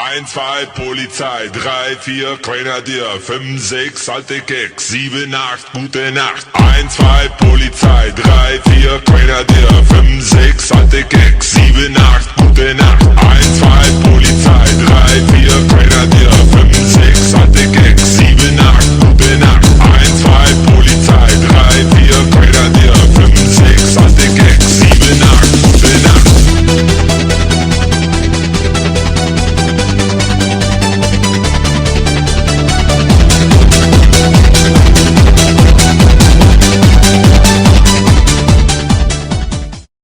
1, 2 Polizei, 3, 4 Grenadier, 5, 6 alte Keks, 7, 8 gute Nacht. 1, 2 Polizei, 3, 4 Grenadier, 5, 6 alte Keks, 7, 8 gute Nacht. 1, 2 Polizei, 3, 4 Grenadier.